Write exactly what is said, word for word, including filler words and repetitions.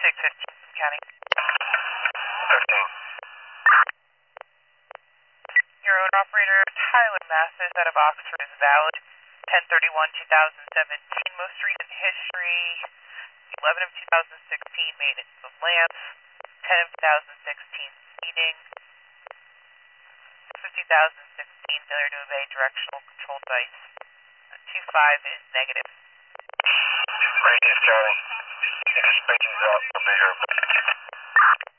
six fifteen, county. fifteen. Your owner operator, Tyler Mathis out of Oxford is valid. ten thirty-one twenty seventeen, most recent history, eleven of two thousand sixteen, maintenance of lamps, ten of two thousand sixteen, seating, fifty thousand sixteen, failure to obey directional control device. two five is negative. Radius, Charlie. Anticipation's up, measure.